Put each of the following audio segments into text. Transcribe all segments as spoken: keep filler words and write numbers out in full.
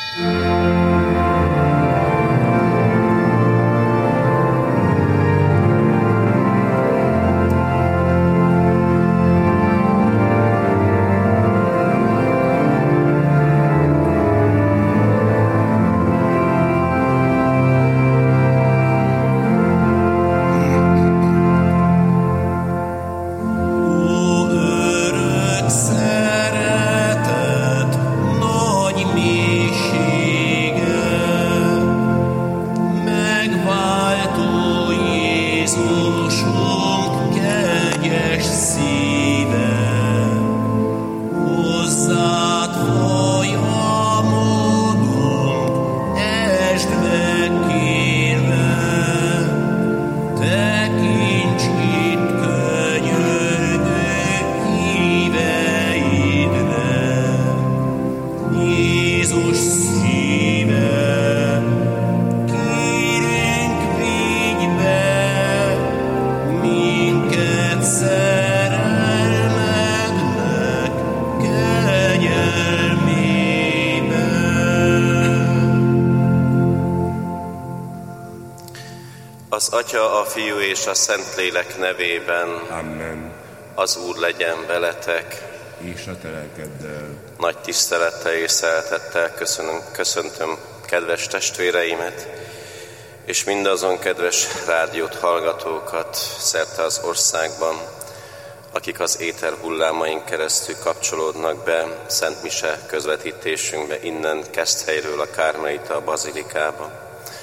Az Atya, a Fiú és a Szentlélek nevében. Amen. Az Úr legyen veletek. És a te lelkeddel. Nagy tisztelettel és szeretettel köszönöm, köszöntöm kedves testvéreimet, és mindazon kedves rádiót hallgatókat szerte az országban, akik az éter hullámain keresztül kapcsolódnak be Szent Mise közvetítésünkbe innen Keszthelyről a Kármelita bazilikába.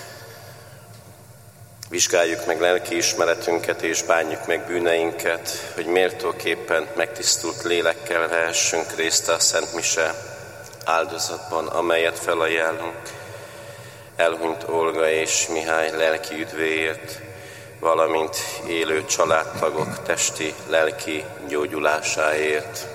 Vizsgáljuk meg lelkiismeretünket és bánjuk meg bűneinket, hogy méltóképpen megtisztult lélekkel vehessünk részt a Szent Mise áldozatban, amelyet felajánlunk elhunyt Olga és Mihály lelki üdvéért, valamint élő családtagok testi, lelki gyógyulásáért.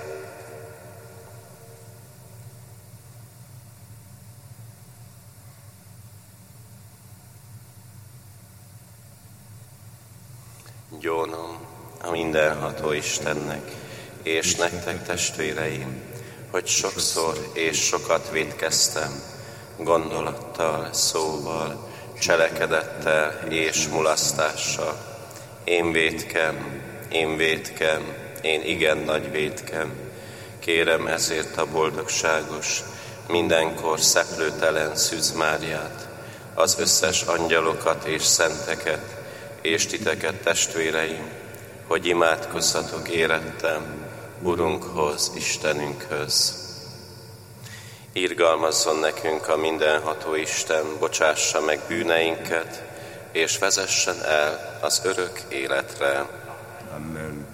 Gyónom a mindenható Istennek, és nektek testvéreim, hogy sokszor és sokat vétkeztem, gondolattal, szóval, cselekedettel és mulasztással. Én vétkem, én vétkem, én igen nagy vétkem. Kérem ezért a boldogságos, mindenkor szeplőtelen Szűz Máriát, az összes angyalokat és szenteket, és titeket, testvéreim, hogy imádkozzatok érettem Urunkhoz, Istenünkhöz. Irgalmazzon nekünk a mindenható Isten, bocsássa meg bűneinket, és vezessen el az örök életre. Amen.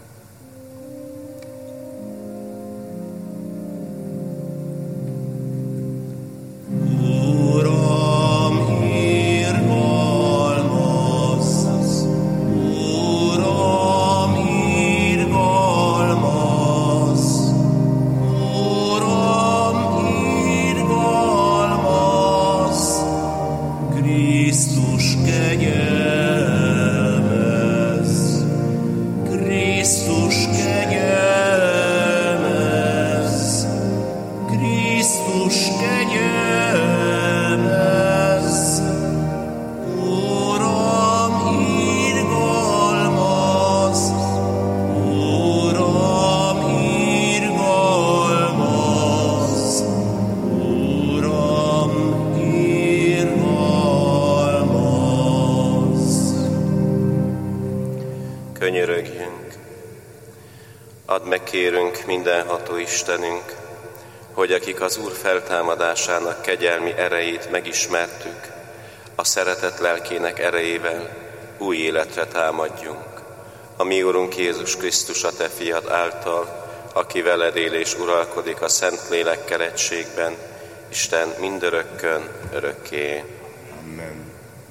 Könyörögjünk. Add meg, kérünk, mindenható Istenünk, hogy akik az Úr feltámadásának kegyelmi erejét megismertük, a szeretet lelkének erejével új életre támadjunk. A mi Urunk Jézus Krisztus, a Te Fiad által, aki veled él és uralkodik a Szentlélekkel egységben, Isten mindörökkön, örökké. Amen.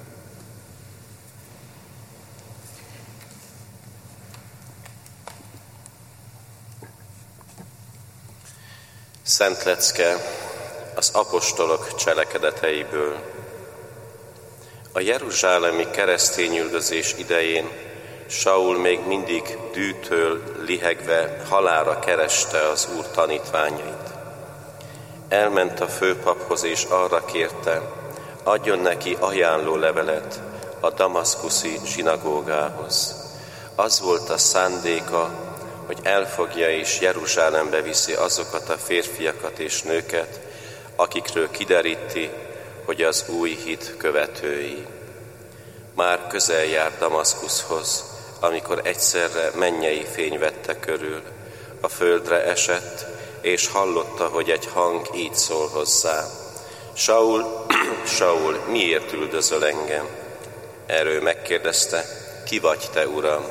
Szent lecke az apostolok cselekedeteiből. A jeruzsálemi keresztényüldözés idején Saul még mindig dűtől lihegve halálra kereste az Úr tanítványait. elment a főpaphoz és arra kérte, adjon neki ajánló levelet a damaszkuszi zsinagógához. Az volt a szándéka, hogy elfogja és Jeruzsálembe viszi azokat a férfiakat és nőket, akikről kideríti, hogy az új hit követői. Már közel járt Damaszkuszhoz, amikor egyszerre mennyei fény vette körül, a földre esett, és hallotta, hogy egy hang így szól hozzá: Saul, Saul, miért üldözöl engem? Erről megkérdezte: ki vagy te, Uram?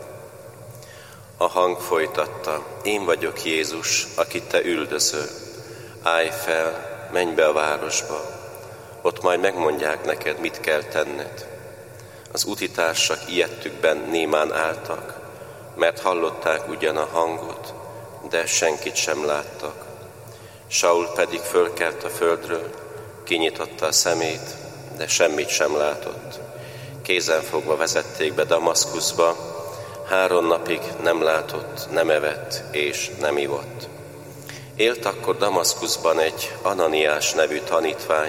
A hang folytatta: én vagyok Jézus, akit te üldözöl. Állj fel, menj be a városba, ott majd megmondják neked, mit kell tenned. Az utitársak ijedtükben némán álltak, mert hallották ugyan a hangot, de senkit sem láttak. Saul pedig fölkelt a földről, kinyitotta a szemét, de semmit sem látott. Kézenfogva vezették be Damaszkuszba, három napig nem látott, nem evett és nem ivott. Élt akkor Damaszkuszban egy Ananiás nevű tanítvány.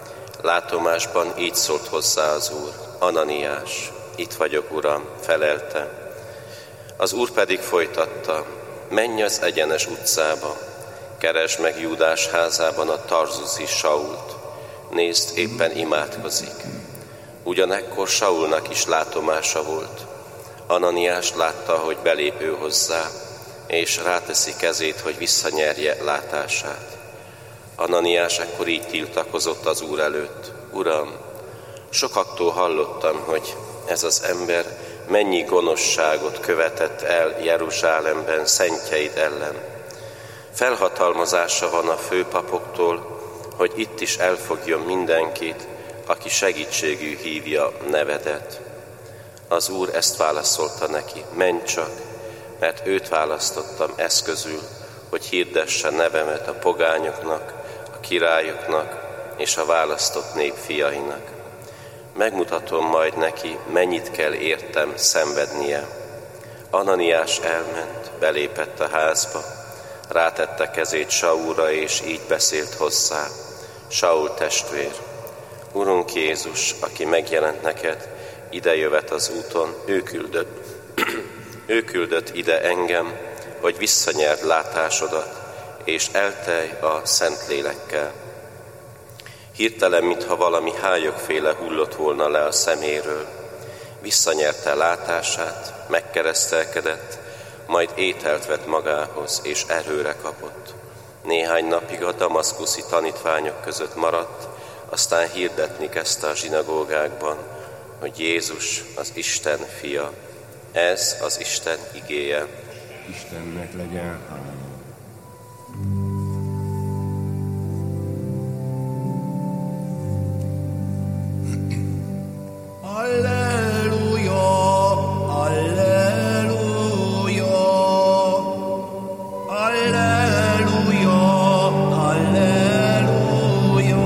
Látomásban így szólt hozzá az Úr: Ananiás, itt vagyok, Uram, felelte. Az Úr pedig folytatta: menj az egyenes utcába, keresd meg Júdás házában a tarzuszi Sault, nézd, éppen imádkozik. Ugyanekkor Saulnak is látomása volt. Ananiás látta, hogy belépő hozzá, és ráteszi kezét, hogy visszanyerje látását. Ananiás ekkor így tiltakozott az Úr előtt: Uram, sokaktól hallottam, hogy ez az ember mennyi gonoszságot követett el Jeruzsálemben szentjeid ellen. Felhatalmazása van a főpapoktól, hogy itt is elfogjon mindenkit, aki segítségül hívja nevedet. Az Úr ezt válaszolta neki: menj csak, mert őt választottam eszközül, hogy hirdesse nevemet a pogányoknak, a királyoknak és a választott nép fiainak. Megmutatom majd neki, mennyit kell értem szenvednie. Ananiás elment, belépett a házba, rátette kezét Saulra, és így beszélt hozzá: Saul testvér, Urunk Jézus, aki megjelent neked, ide jövet az úton, ő küldött, ő küldött ide engem, hogy visszanyerd látásodat, és eltelj a Szentlélekkel. Hirtelen, mintha valami hályogféle hullott volna le a szeméről, visszanyerte látását, megkeresztelkedett, majd ételt vett magához, és erőre kapott. Néhány napig a damaszkuszi tanítványok között maradt, aztán hirdetni kezdte a zsinagógákban, hogy Jézus az Isten fia. Ez az Isten igéje. Istennek legyen hála. Alleluja, alleluja, alleluja, alleluja.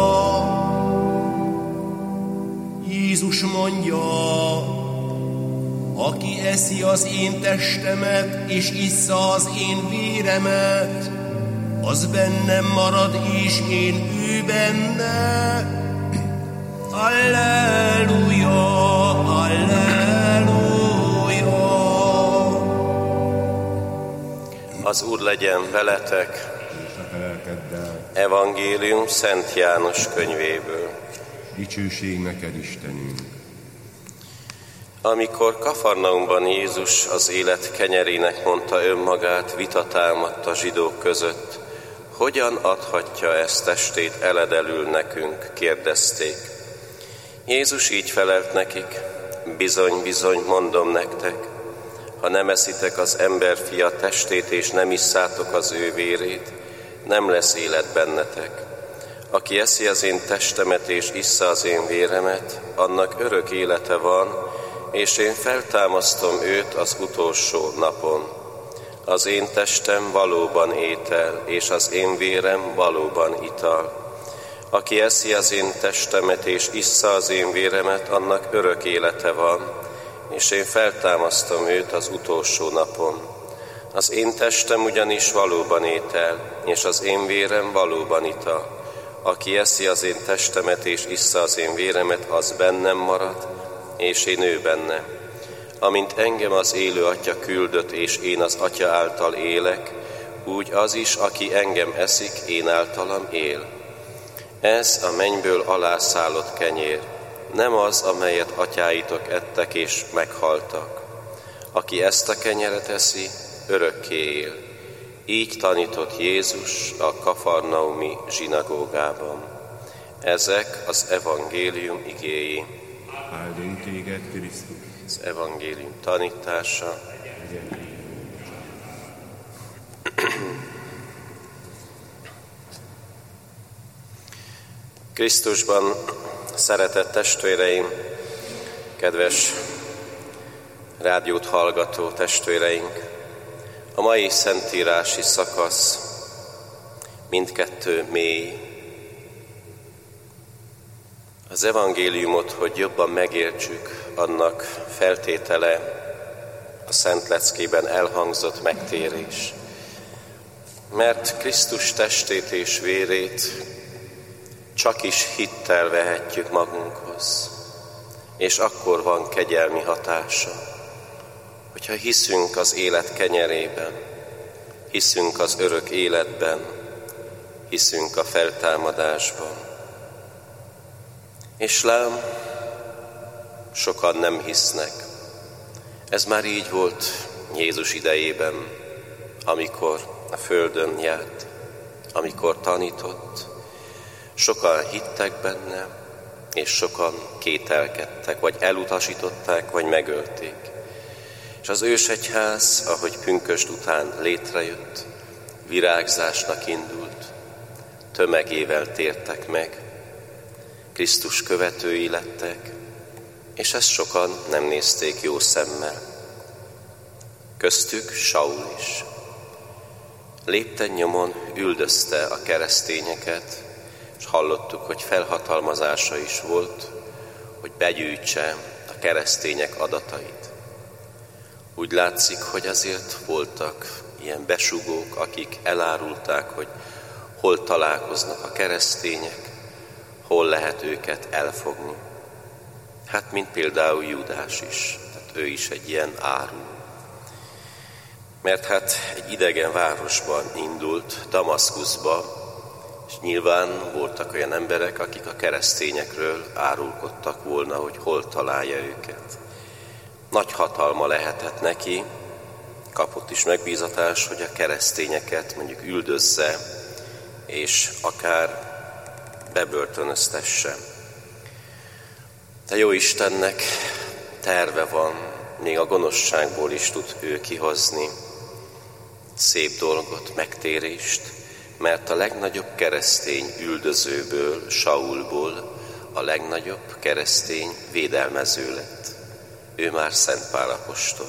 Jézus mondja: aki eszi az én testemet és issza az én véremet, az bennem marad és én ő benne. Alleluja, alleluja. Az Úr legyen veletek. És a te lelkeddel. Evangélium Szent János könyvéből. Dicsőség neked, Istenünk. Amikor Kafarnaumban Jézus az élet kenyerének mondta önmagát, vita támadt a zsidók között. Hogyan adhatja ezt testét eledelül nekünk? Kérdezték. Jézus így felelt nekik: bizony, bizony, mondom nektek, ha nem eszitek az emberfia testét és nem isszátok az ő vérét, nem lesz élet bennetek. Aki eszi az én testemet és issza az én véremet, annak örök élete van, és én feltámasztom őt az utolsó napon. Az én testem valóban étel, és az én vérem valóban ital. Aki eszi az én testemet és issza az én véremet, annak örök élete van, és én feltámasztom őt az utolsó napon. Az én testem ugyanis valóban étel, és az én vérem valóban ital. Aki eszi az én testemet és issza az én véremet, az bennem marad, és én ő benne. Amint engem az élő Atya küldött, és én az Atya által élek, úgy az is, aki engem eszik, én általam él. Ez a mennyből alászállott kenyér, nem az, amelyet atyáitok ettek és meghaltak. Aki ezt a kenyeret eszi, örökké él. Így tanított Jézus a kafarnaumi zsinagógában. Ezek az evangélium igéi. Áldjunk téged, Krisztus! Az evangélium tanítása. Krisztusban szeretett testvéreim, kedves rádiót hallgató testvéreink, a mai szentírási szakasz mindkettő mély. Az evangéliumot, hogy jobban megértsük, annak feltétele a Szent Leckében elhangzott megtérés. Mert Krisztus testét és vérét csak is hittel vehetjük magunkhoz, és akkor van kegyelmi hatása, hogyha hiszünk az élet kenyerében, hiszünk az örök életben, hiszünk a feltámadásban. És lám, sokan nem hisznek. Ez már így volt Jézus idejében, amikor a földön járt, amikor tanított. Sokan hittek benne, és sokan kételkedtek, vagy elutasították, vagy megölték. És az ősegyház, ahogy pünkösd után létrejött, virágzásnak indult, tömegével tértek meg, Krisztus követői lettek, és ezt sokan nem nézték jó szemmel. Köztük Saul is. Lépten nyomon üldözte a keresztényeket, és hallottuk, hogy felhatalmazása is volt, hogy begyűjtse a keresztények adatait. Úgy látszik, hogy azért voltak ilyen besugók, akik elárulták, hogy hol találkoznak a keresztények, hol lehet őket elfogni. Hát, mint például Júdás is, tehát ő is egy ilyen áru. Mert hát egy idegen városban indult, Damaszkuszba, és nyilván voltak olyan emberek, akik a keresztényekről árulkodtak volna, hogy hol találja őket. Nagy hatalma lehetett neki, kapott is megbízatás, hogy a keresztényeket mondjuk üldözze, és akár bebörtönöztesse. De jó Istennek terve van, még a gonoszságból is tud ő kihozni szép dolgot, megtérést, mert a legnagyobb keresztény üldözőből, Saulból a legnagyobb keresztény védelmező lett. Ő már Szent Pál apostol.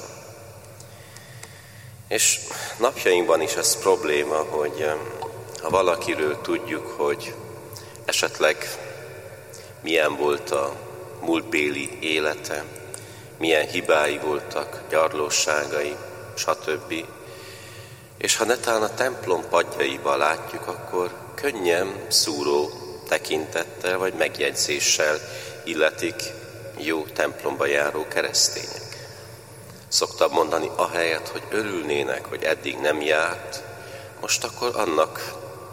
És napjainkban is ez probléma, hogy ha valakiről tudjuk, hogy esetleg milyen volt a múltbéli élete, milyen hibái voltak, gyarlóságai, stb. És ha netán a templom padjaiba látjuk, akkor könnyen szúró tekintettel vagy megjegyzéssel illetik jó templomba járó keresztények. Szoktam mondani, ahelyett, hogy örülnének, hogy eddig nem járt, most akkor annak,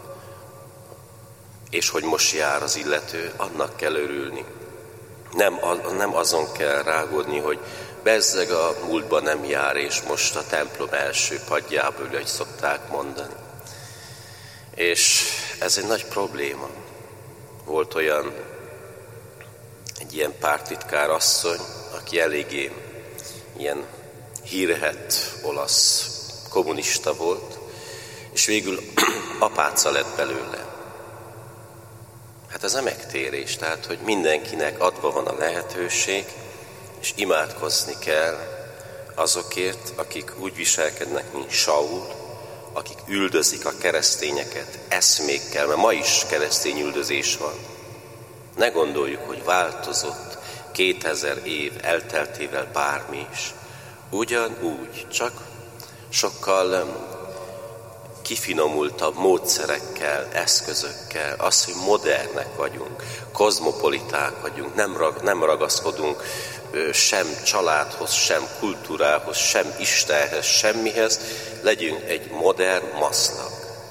és hogy most jár az illető, annak kell örülni. Nem, nem azon kell rágódni, hogy bezzeg a múltban nem jár, és most a templom első padjából, hogy szokták mondani. És ez egy nagy probléma. Volt olyan, egy ilyen pártitkár asszony, aki eléggé ilyen hírhedt olasz kommunista volt, és végül apáca lett belőle. Hát ez a megtérés, tehát, hogy mindenkinek adva van a lehetőség, és imádkozni kell azokért, akik úgy viselkednek, mint Saul, akik üldözik a keresztényeket eszmékkel, mert ma is keresztény üldözés van. Ne gondoljuk, hogy változott kétezer év elteltével bármi is. Ugyanúgy, csak sokkal kifinomultabb módszerekkel, eszközökkel, az, hogy modernek vagyunk, kozmopoliták vagyunk, nem, rag, nem ragaszkodunk sem családhoz, sem kultúrához, sem Istenhez, semmihez, legyünk egy modern maszlag.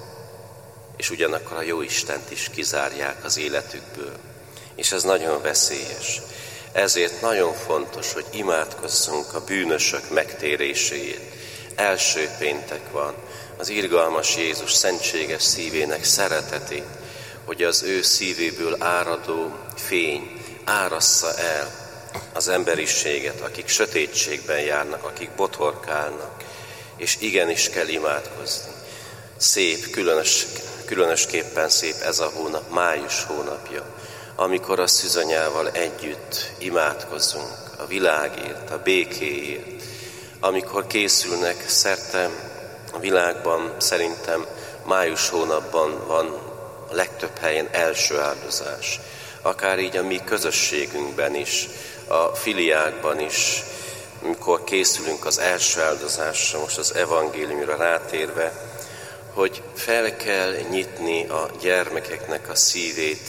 És ugyanakkor a Jóistent is kizárják az életükből. És ez nagyon veszélyes. Ezért nagyon fontos, hogy imádkozzunk a bűnösök megtéréséért. Első péntek van, az irgalmas Jézus szentséges szívének szeretetét, hogy az ő szívéből áradó fény árassza el az emberiséget, akik sötétségben járnak, akik botorkálnak, és igenis kell imádkozni. Szép, különös, különösképpen szép ez a hónap, május hónapja, amikor a szűzanyával együtt imádkozunk a világért, a békéért, amikor készülnek szerte a világban, szerintem május hónapban van a legtöbb helyen első áldozás. Akár így a mi közösségünkben is, a filiákban is, amikor készülünk az első áldozásra, most az evangéliumra rátérve, hogy fel kell nyitni a gyermekeknek a szívét,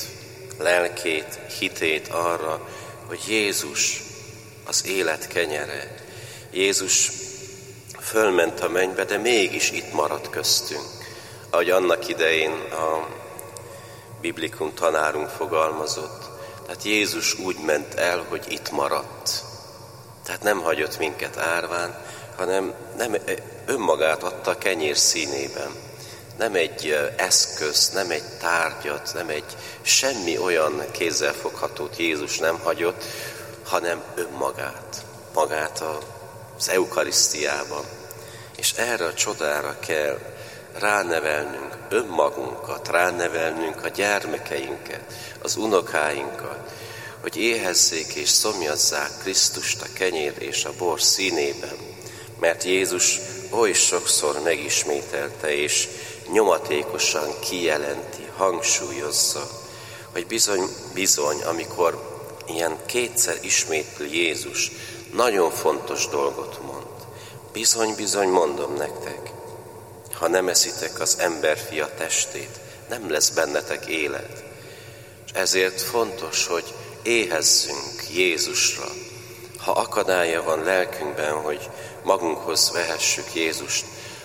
lelkét, hitét arra, hogy Jézus az élet kenyere. Jézus fölment a mennybe, de mégis itt maradt köztünk. Ahogy annak idején a biblikum tanárunk fogalmazott. Tehát Jézus úgy ment el, hogy itt maradt. Tehát nem hagyott minket árván, hanem nem önmagát adta a kenyér színében. Nem egy eszköz, nem egy tárgyat, nem egy semmi olyan kézzelfoghatót Jézus nem hagyott, hanem önmagát, magát az eukarisztiában. És erre a csodára kell ránevelnünk önmagunkat, ránevelnünk a gyermekeinket, az unokáinkat, hogy éhezzék és szomjazzák Krisztust a kenyér és a bor színében, mert Jézus oly sokszor megismételte és nyomatékosan kijelenti, hangsúlyozza, hogy bizony, bizony, amikor ilyen kétszer ismétli Jézus, nagyon fontos dolgot mond. Bizony, bizony mondom nektek, ha nem eszitek az emberfia testét, nem lesz bennetek élet. És ezért fontos, hogy éhezzünk Jézusra. Ha akadálya van lelkünkben, hogy magunkhoz vehessük Jézust,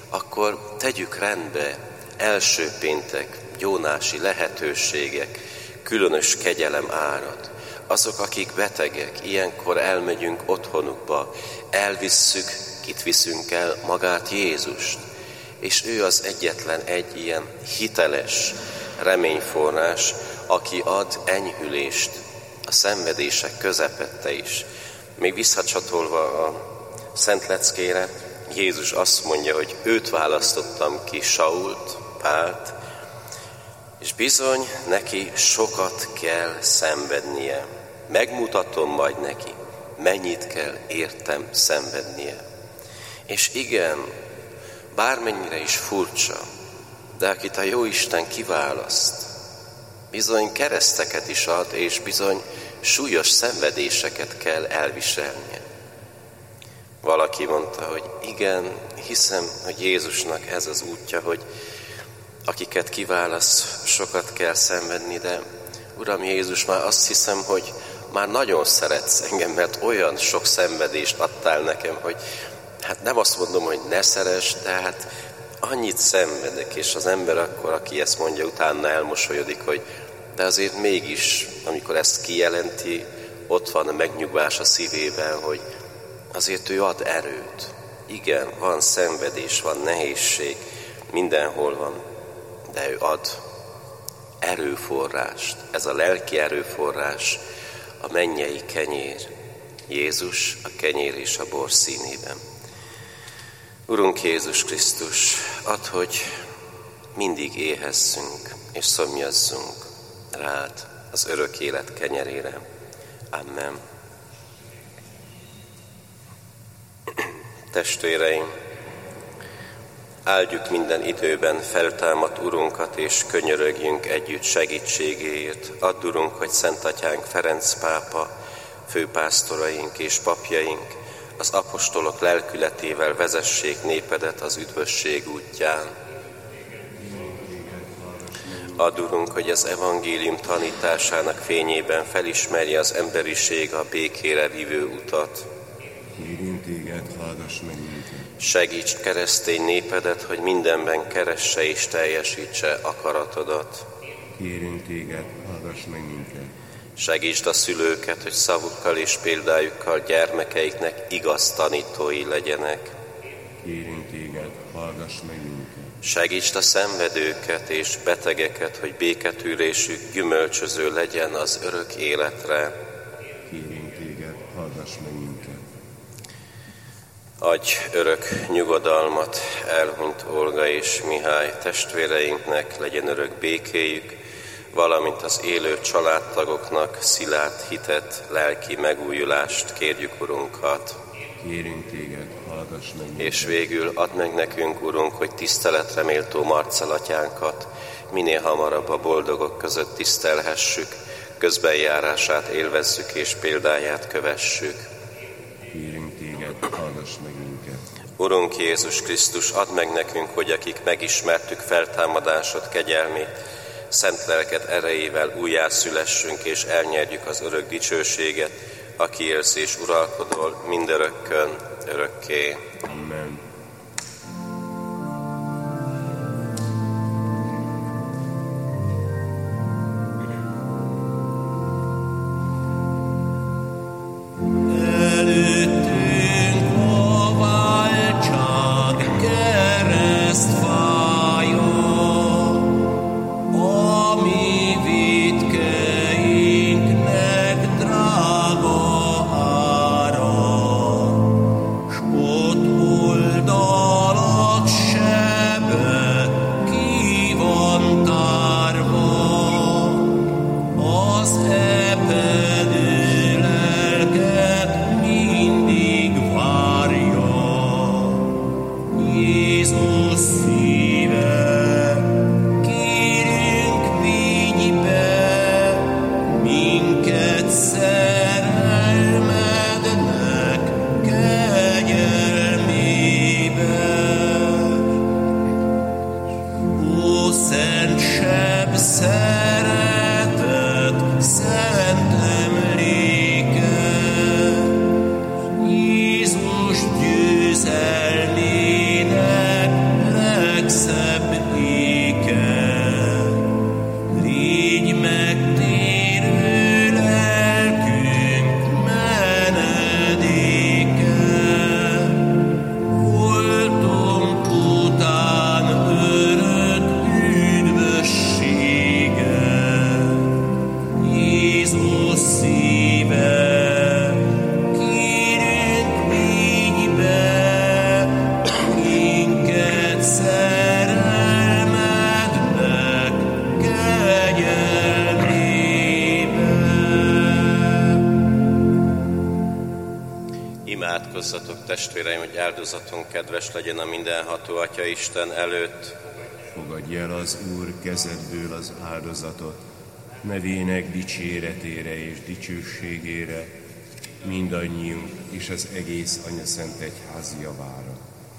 akkor tegyük rendbe első péntek, gyónási lehetőségek, különös kegyelem árad. Azok, akik betegek, ilyenkor elmegyünk otthonukba, elvisszük, kit viszünk el, magát Jézust. És ő az egyetlen egy ilyen hiteles reményforrás, aki ad enyhülést a szenvedések közepette is. Még visszacsatolva a Szent Leckére, Jézus azt mondja, hogy őt választottam ki, Sault, Pált, és bizony neki sokat kell szenvednie. Megmutatom majd neki, mennyit kell értem szenvednie. És igen, bármennyire is furcsa, de akit a Jóisten kiválaszt, bizony kereszteket is ad, és bizony súlyos szenvedéseket kell elviselnie. Valaki mondta, hogy igen, hiszem, hogy Jézusnak ez az útja, hogy akiket kiválaszt, sokat kell szenvedni, de Uram Jézus, már azt hiszem, hogy már nagyon szeretsz engem, mert olyan sok szenvedést adtál nekem, hogy hát nem azt mondom, hogy ne szeress, de hát annyit szenvedek, és az ember akkor, aki ezt mondja, utána elmosolyodik, hogy de azért mégis, amikor ezt kijelenti, ott van a megnyugvás a szívében, hogy azért ő ad erőt. Igen, van szenvedés, van nehézség, mindenhol van, de ő ad erőforrást. Ez a lelki erőforrás, a mennyei kenyér. Jézus a kenyér és a bor színében. Urunk Jézus Krisztus, add, hogy mindig éhezzünk és szomjazzunk rád az örök élet kenyerére. Amen. Testvéreim, áldjuk minden időben feltámadt Urunkat, és könyörögjünk együtt segítségéért. Add, Urunk, hogy Szent Atyánk Ferenc pápa, főpásztoraink és papjaink, az apostolok lelkületével vezessék népedet az üdvösség útján. Add, Urunk, hogy az evangélium tanításának fényében felismerje az emberiség a békére vívő utat. Kérünk téged, hallgass meg minket. Segíts keresztény népedet, hogy mindenben keresse és teljesítse akaratodat. Kérünk téged, hallgass meg minket. Segítsd a szülőket, hogy szavukkal és példájukkal gyermekeiknek igaz tanítói legyenek. Kérünk téged, hallgass meg minket. Segítsd a szenvedőket és betegeket, hogy béketűrésük gyümölcsöző legyen az örök életre. Kérünk téged, hallgass meg minket. Adj örök nyugodalmat elhunyt Olga és Mihály testvéreinknek, legyen örök békéjük, valamint az élő családtagoknak szilárd hitet, lelki megújulást kérjük, Urunkat. Kérünk téged, hallgass meg minket. És végül add meg nekünk, Urunk, hogy tiszteletre méltó Marcell atyánkat minél hamarabb a boldogok között tisztelhessük, közbenjárását élvezzük és példáját kövessük. Kérünk téged, hallgass meg minket. Urunk Jézus Krisztus, add meg nekünk, hogy akik megismertük feltámadásod kegyelmét, szent lelked erejével újjászülessünk és elnyerjük az örök dicsőséget, aki élsz és uralkodol mindörökkön, örökké. Amen. Imádkozzatok, testvéreim, hogy áldozatunk kedves legyen a mindenható Atya Isten előtt. Fogadj el az Úr kezedből az áldozatot, nevének dicséretére és dicsőségére, mindannyiunk és az egész Anyaszent Egyház javára.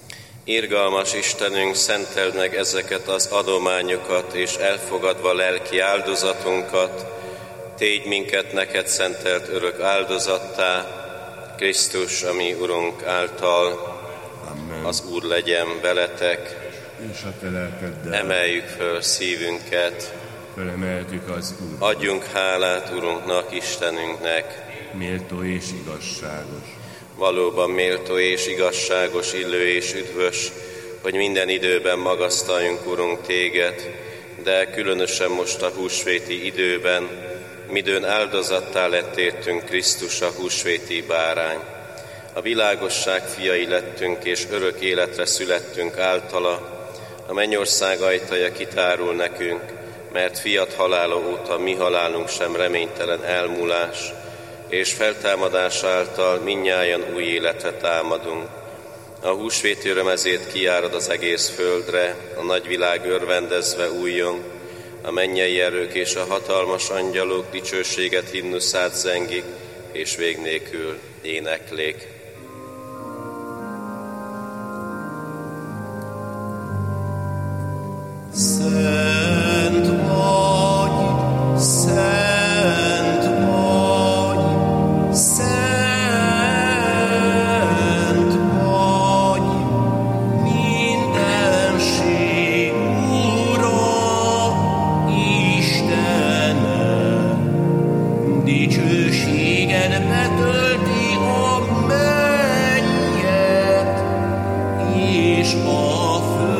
Irgalmas Istenünk, szenteld meg ezeket az adományokat, és elfogadva lelki áldozatunkat, tégy minket neked szentelt örök áldozattá, Krisztus, a mi Urunk által. Amen. Az Úr legyen veletek, És a te lelkeddel emeljük föl szívünket, felemeltük az Úr. adjunk hálát Urunknak, Istenünknek. Méltó és igazságos. Valóban méltó és igazságos, illő és üdvös, hogy minden időben magasztaljunk, Urunk, téged, de különösen most a húsvéti időben, midőn áldozattá lett értünk Krisztus, a húsvéti bárány. A világosság fiai lettünk, és örök életre születtünk általa. A mennyország ajtaja kitárul nekünk, mert fiat halála óta mi halálunk sem reménytelen elmúlás, és feltámadás által mindnyájan új életre támadunk. A húsvéti öröm ezért kijárad az egész földre, a nagyvilág örvendezve újjon, a mennyei erők és a hatalmas angyalok dicsőséget himnuszát zengik, és vég nélkül éneklik. térbe tölti a mennyet és a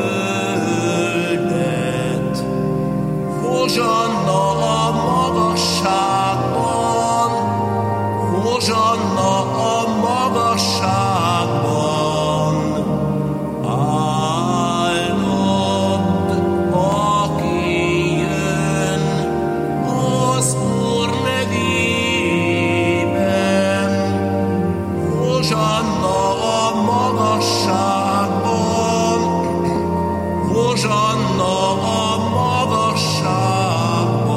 földet. Hozsanna a magasságban, hozsanna a magasságban, áldott, aki jön az Úr nevében. Hozsanna a magasságban, hozsanna a magasságban.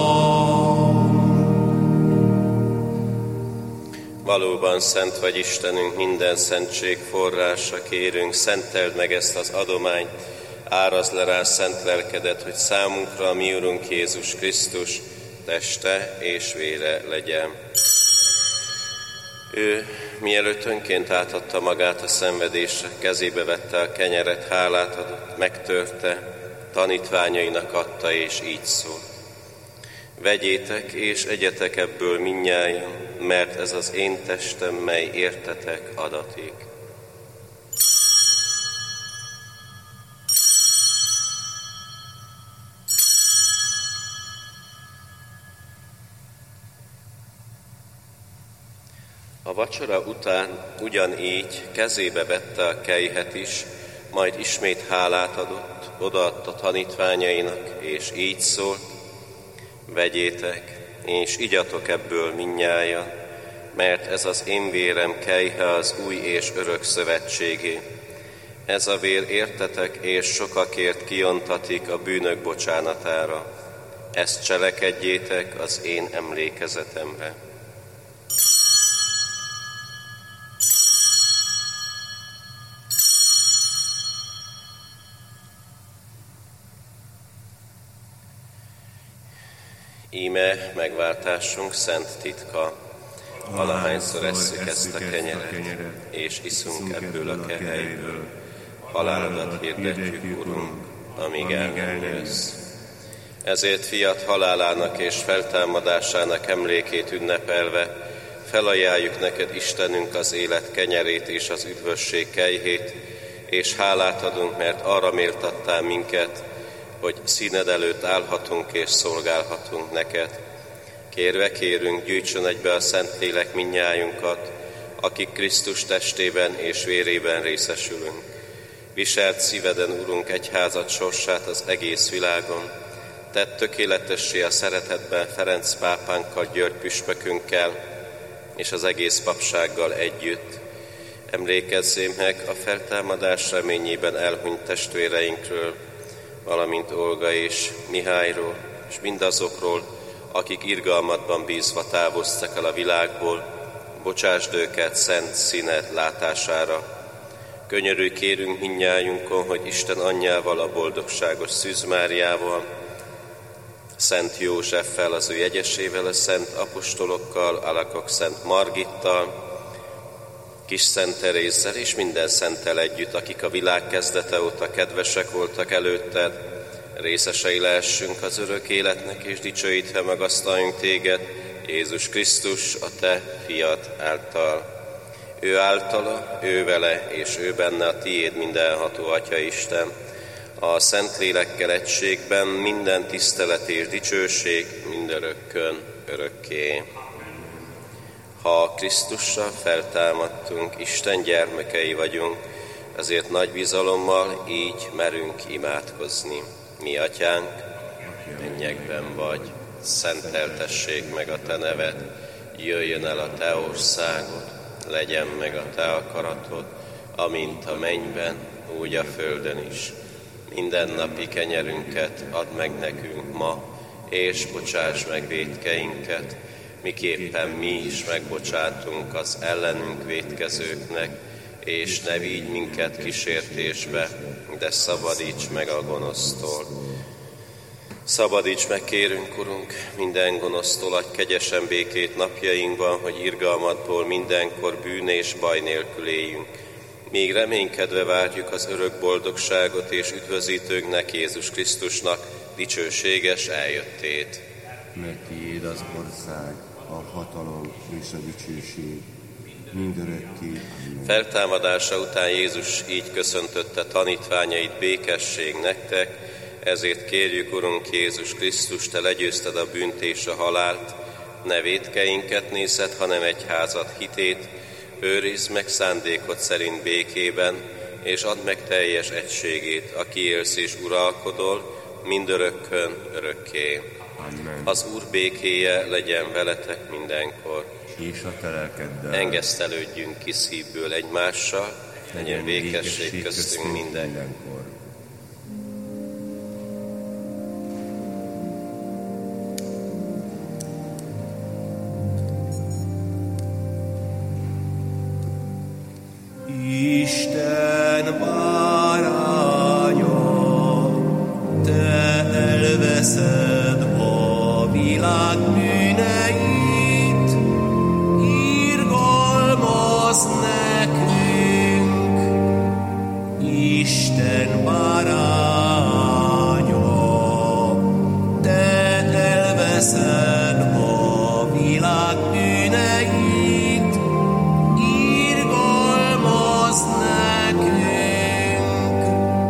Valóban szent vagy Istenünk, minden szentség forrása, kérünk, szenteld meg ezt az adományt, árazd le rá szent lelkedet, hogy számunkra a mi Urunk Jézus Krisztus teste és vére legyen. Ő, mielőtt önként átadta magát a szenvedésre, kezébe vette a kenyeret, hálát adott, megtörte, tanítványainak adta, és így szólt: vegyétek és egyetek ebből mindnyájan, mert ez az én testem, mely értetek adatik. A vacsora után ugyanígy kezébe vette a kelyhet is, majd ismét hálát adott, odaadta tanítványainak, és így szólt: vegyétek, és igyatok ebből mindnyájan, mert ez az én vérem kelyhe az új és örök szövetségé. Ez a vér értetek és sokakért kiontatik a bűnök bocsánatára. Ezt cselekedjétek az én emlékezetemre. Íme megváltásunk szent titka, valahányszor esszük ezt a kenyeret, és iszunk ebből a kehelyből, halálodat hirdetjük, Urunk, amíg el nem jössz. Ezért fiat halálának és feltámadásának emlékét ünnepelve felajánljuk neked, Istenünk, az élet kenyerét és az üdvösség kelyhét, és hálát adunk, mert arra méltattál minket, hogy színed előtt állhatunk és szolgálhatunk neked. Kérve kérünk, gyűjtsön egybe a Szentlélek mindnyájunkat, akik Krisztus testében és vérében részesülünk. Viselt szíveden, Urunk, egyházad sorsát az egész világon. Tedd tökéletessé a szeretetben Ferenc pápánkkal, György püspökünkkel és az egész papsággal együtt. Emlékezzél meg a feltámadás reményében elhunyt testvéreinkről, valamint Olga és Mihályról, és mindazokról, akik irgalmadban bízva távoztak el a világból, bocsásd őket szent színed látására. Könyörülj kérünk mindnyájunkon, hogy Isten anyjával, a boldogságos Szűz Máriával, Szent Józseffel, az ő jegyesével, a szent apostolokkal, alakok Szent Margittal, Kis Szent Terézzel és minden szenttel együtt, akik a világ kezdete óta kedvesek voltak előtted, részesei lehessünk az örök életnek, és dicsőítve magasztaljunk téged, Jézus Krisztus, a te fiad által. Ő általa, ő vele, és ő benne a tiéd mindenható Atya Isten, a Szentlélekkel egységben minden tisztelet és dicsőség mindörökkön örökké. Ha Krisztussal feltámadtunk, Isten gyermekei vagyunk, ezért nagy bizalommal így merünk imádkozni. Mi Atyánk, mennyekben vagy, szenteltessék meg a te neved, jöjjön el a te országod, legyen meg a te akaratod, amint a mennyben, úgy a földön is. Minden napi kenyerünket add meg nekünk ma, és bocsáss meg vétkeinket, miképpen mi is megbocsátunk az ellenünk vétkezőknek, és ne vigy minket kísértésbe, de szabadíts meg a gonosztól. Szabadíts meg, kérünk, Urunk, minden gonosztól, adj kegyesen békét napjainkban, hogy irgalmadból mindenkor bűn és baj nélkül éljünk. Még reménykedve várjuk az örök boldogságot és üdvözítőnknek, Jézus Krisztusnak dicsőséges eljöttét. Mert tiéd az ország, a hatalom és a dicsőség mindörökké. Amen. Feltámadása után Jézus így köszöntötte tanítványait: békesség nektek, ezért kérjük, Urunk Jézus Krisztus, Te legyőzted a bűnt és a halált, ne vétkeinket nézed, hanem egyházad hitét, őrizd meg szándékod szerint békében, és add meg teljes egységét, aki élsz és uralkodol, mindörökkön örökké. Amen. Az Úr békéje legyen veletek mindenkor. És a te lelkeddel. Engesztelődjünk ki szívből egymással, legyen békesség köztünk mindenkor. Isten báránya, te elveszed a világ bűneit, irgalmazz nekünk. Isten báránya, te elveszed a világ bűneit, irgalmazz nekünk.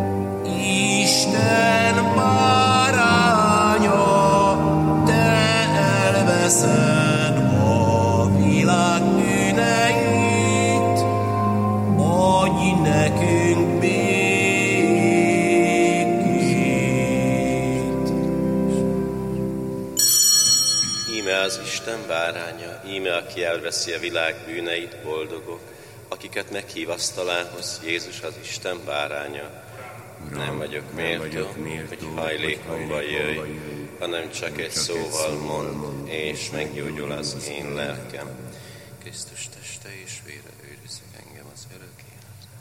Isten báránya, te elveszed a világ bűneit, adj nekünk békét. Íme az Isten báránya, íme aki elveszi a világ bűneit, boldogok, akiket meghív asztalához, Jézus az Isten báránya. Uram, Nem vagyok nem méltó, vagyok méltó, hogy hogy hajlékomba jöjj, hajlékomba jöjj, hanem csak egy csak szóval egy szóval mond, mond, és meggyógyul az az én én lelkem. Krisztus teste és vére őrizik engem az örök életre.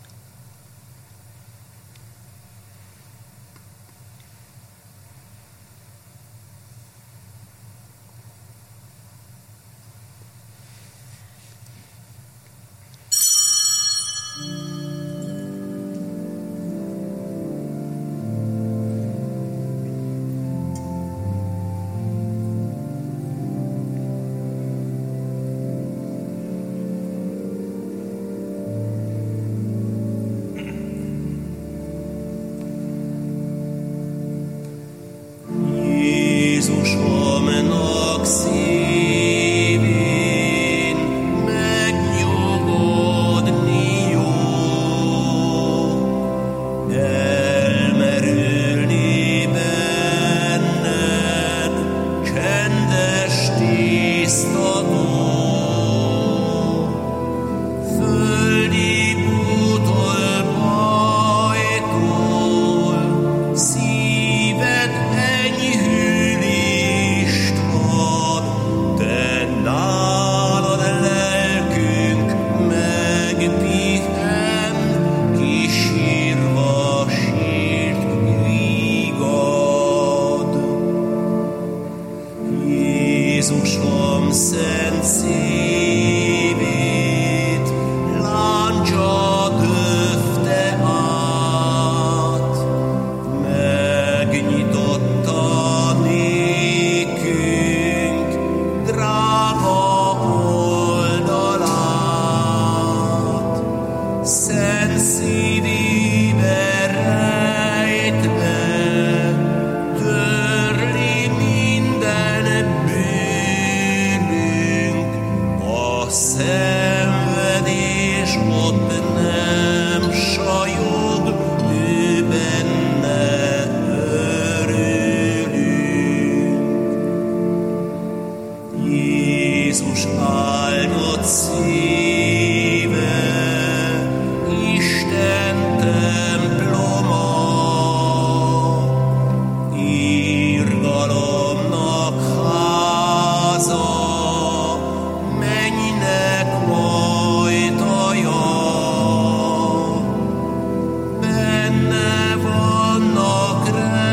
Jézusomnak szívén megnyugodni jó, elmerülni benned csendes tiszta tó. Földi bútól, bajtól szíved enyhülést ad, de nálad lelkünk megpihen, kísírva sírt vigad. Jézusom szent szívét láncsa döfte át, megnyitotta nékünk drága oldalát. Szent szívébe rejtve törli minden bűnünk, a szenvedés ott nem sajog, ő benne örülünk. Jézus áldott szíve, Isten temploma, irgalomnak háza, mennynek ajtaja. Benne vannak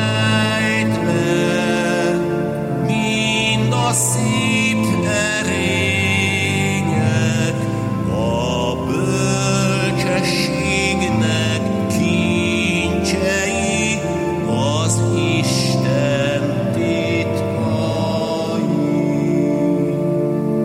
rejtve mind a szép erények, a bölcsességnek kincsei, az Isten titkai.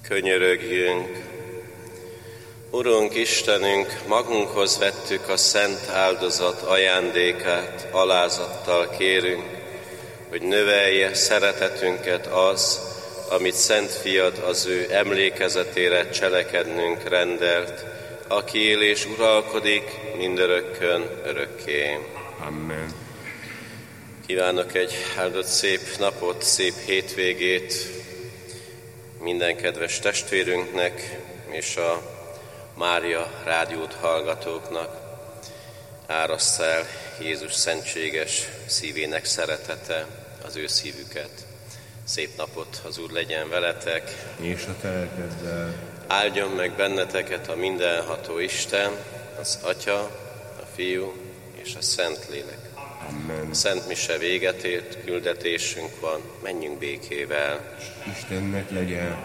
Könyörögjünk! Urunk Istenünk, magunkhoz vettük a szent áldozat ajándékát, alázattal kérünk, hogy növelje szeretetünket az, amit Szent Fiad az ő emlékezetére cselekednünk rendelt, aki él és uralkodik mindörökkön örökké. Amen. Kívánok egy áldott szép napot, szép hétvégét minden kedves testvérünknek és a Mária rádiót hallgatóknak. Árassz el Jézus szentséges szívének szeretete az ő szívüket. Szép napot, az Úr legyen veletek. És a te lelkeddel. Áldjon meg benneteket a mindenható Isten, az Atya, a Fiú és a Szentlélek. Amen. Szent mise véget ért, küldetésünk van, menjünk békével. Istennek legyen.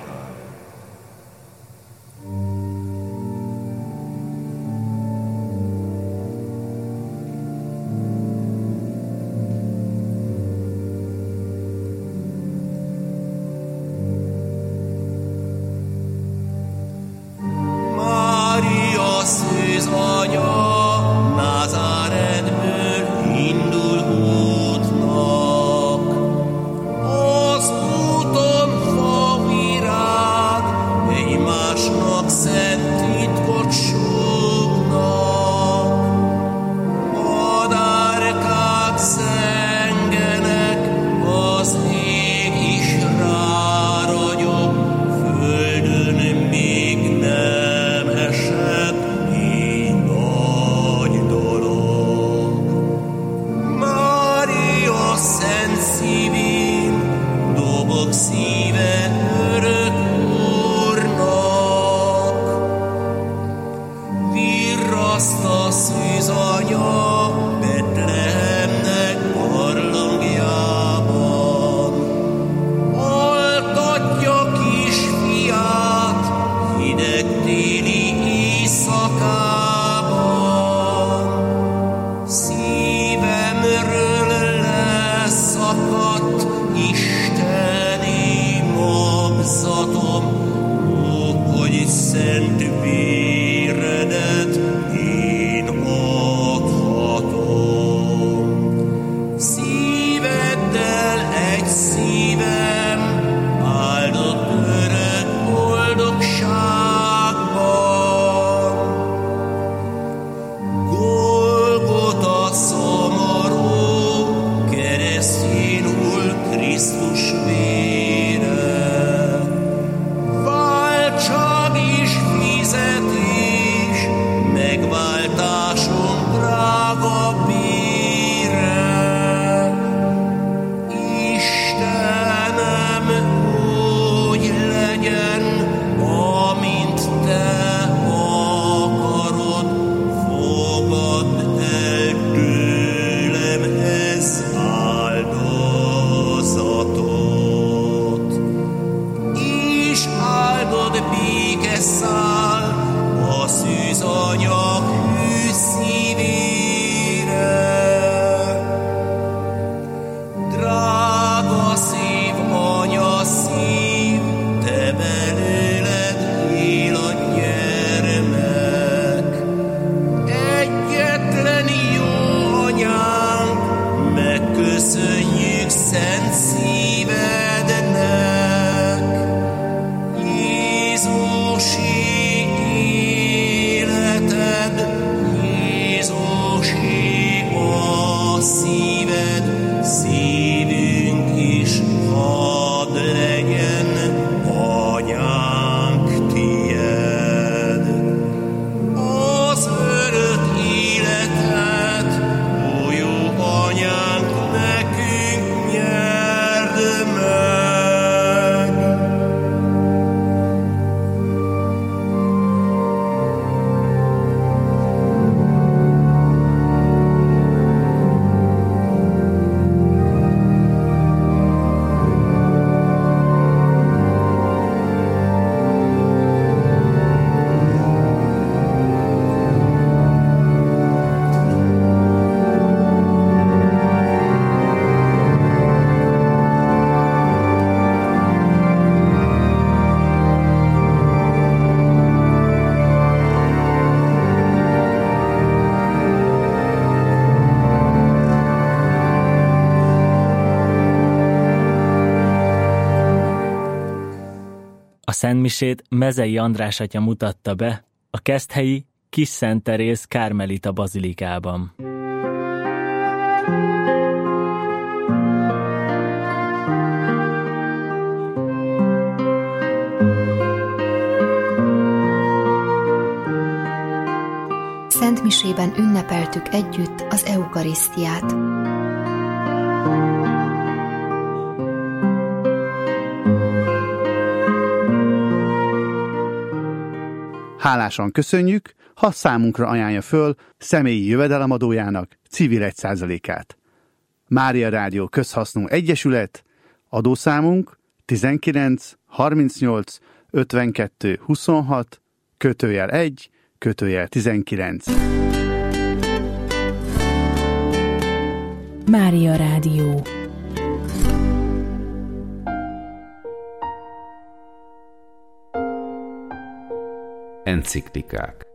Mária szűz anya, Názáretből indul útnak. Az úton fa virág, egymásnak szent titkot súgnak. Madárkák zengenek, az ég is ráragyog, földön még nem esett így nagy dolog. Mária szent szívén dobog szíve örök Úrnak. Virraszt a szűzanya Betlehemnek barlangjában. Altatja kisfiát hideg téli éjszakában. Szívemről leszakadt isteni magzatom, ó, hogy szent véredet én adhatom. Szíveddel egy szívem áldott örök boldogságban. Golgota szomorú, keresztjén hull Krisztus vére. Váltság és fizetés, megváltásunk drága bére. Istenem, úgy legyen, amint te akarod, fogadd el tőlem ez áldozatot. És áldod békeszál a szűzanya hű szívére. Drága szív, anya szív, te belőled él a gyermek. Egyetlen jó anyánk, megköszönjük szent szívednek. Jézusi A szentmisét Mezei András atya mutatta be a keszthelyi Kis Szent Teréz Kármelita bazilikában. Szentmisében ünnepeltük együtt az eukarisztiát. Hálásan köszönjük, ha számunkra ajánlja föl személyi jövedelemadójának civil egy százalékát. Mária Rádió Közhasznú Egyesület, adószámunk tizenkilenc harmincnyolc ötvenkettő huszonhat, kötőjel egy, kötőjel tizenkilenc. Mária Rádió. Enciklikák.